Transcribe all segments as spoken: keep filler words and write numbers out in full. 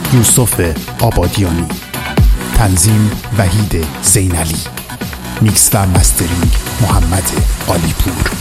یوسف آبادیانی، تنظیم وحید زینعلی، میکس و مسترینگ محمد عالیپور.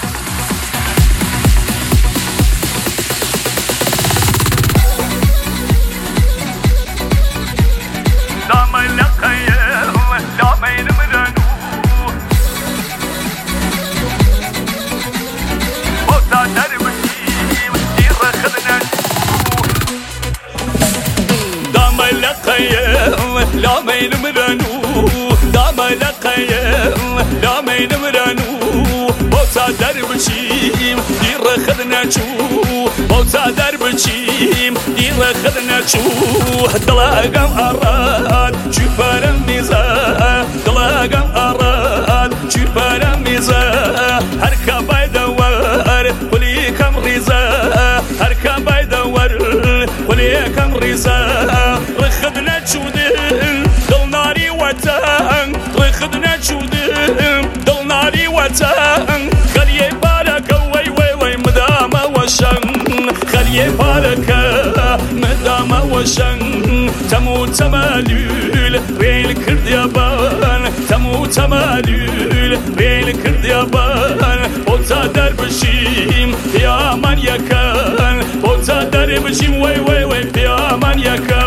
لا مين مرانو دام لقيم لا مين مرانو بوتا دربشيم دير خدنا شو بوتا دربشيم دير خدنا شو طلاقم أراد شوفر الميزة طلاقم أراد شوفر الميزة هركب يدور ولي كم ريزة هركب يدور ولي كم ريزة رخدنا شو دل ناري وطن رخدنا شو دل ناري وطن خليه بارك وي وي وي مدام وشن خليه بارك مدام وشن تمو تمالول ريل كرد يابان تمو تمالول ريل كرد يابان بوتا دربشيم يا من يكن بوتا دربشيم وي وي وي يا من يكن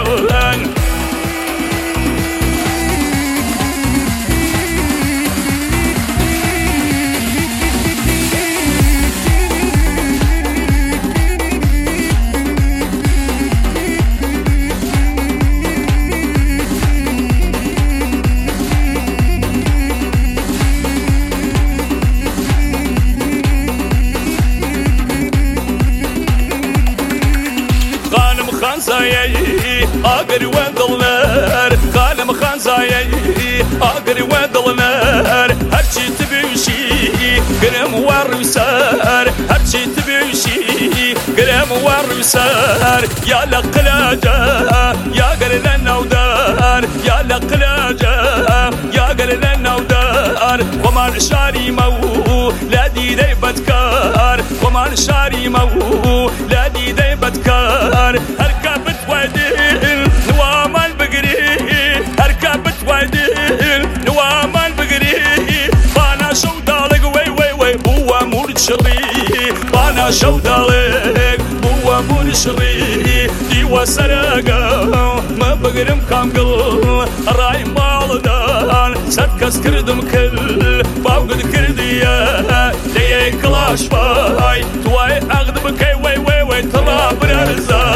خانزايي اقري وضلنار قالم خانزايي اقري وضلنار هرشي تبيشي قرم والرسار هرشي تبيشي قرم والرسار يا لقلاجة يا قرن النودار يا لقلاجة يا قرن النودار ومان شاري مو لا دي دي بدكار ومان شاري مو لا دي دي بدكار هركبت وادل نوام البقري هركبت وادل نوام البقري بانا شو دالك وي وي وي بوا مرشري بانا شو دالك بوا مرشري دي وسرقة ما بقرم كامقل راي مالدان سركس كردم كل باوقد كردية ليه كلاش باي تواي اغضب كي وي وي وي ترى برزا